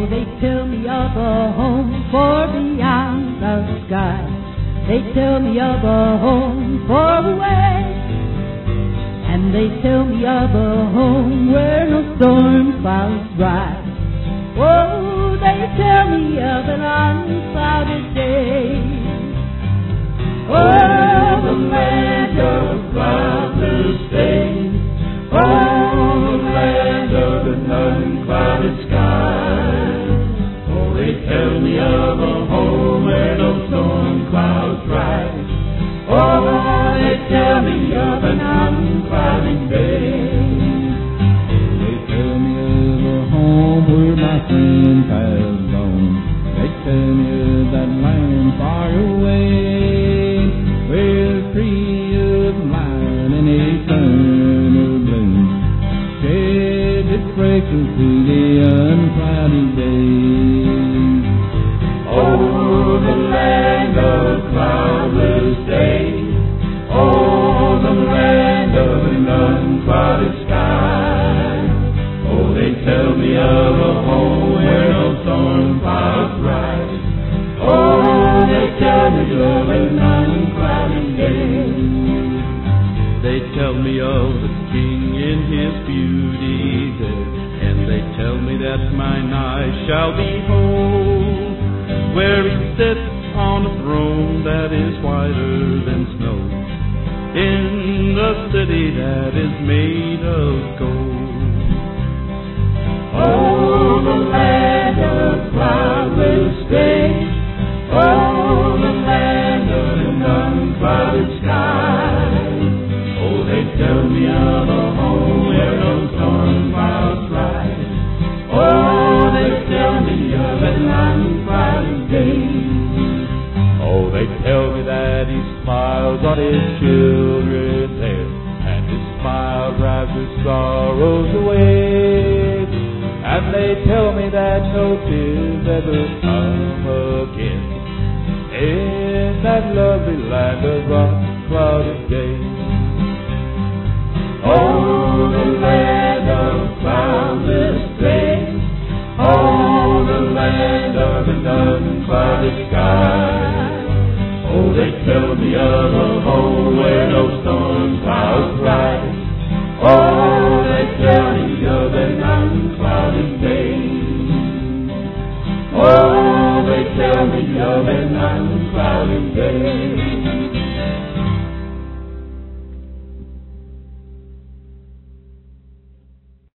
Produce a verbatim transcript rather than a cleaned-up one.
they tell me of a home far beyond the sky. They tell me of a home far away. And they tell me of a home where no storm clouds rise. Oh, they tell me of an unclouded day. Oh, the land of cloudless days. Oh, the land of an unclouded sky. Oh, they tell me of a home where no storm clouds rise. Oh, they tell me of an unclouded day. They tell me of a home where my friends have gone. They tell me of that land far away, where the tree of life and eternal bloom shed its fragrance through the unclouded days. Oh, the land of cloudless days. Oh, the land of an unclouded sky. Oh, they tell me of a home where no storm clouds rise. Oh, they tell me of an unclouded day. They tell me of the King in his beauty there, and they tell me that mine eyes shall behold, where he sits on a throne that is whiter than snow, in the city that is made of gold. Oh, the land of cloudless days. Oh, the land of an unclouded sky. Oh, they tell me of a home where no storm clouds rise. Oh, they tell me of an unclouded day. Oh, they tell me that he smiles on his children there, and his smile drives his sorrows away. And they tell me that no tears ever come again in that lovely land of rock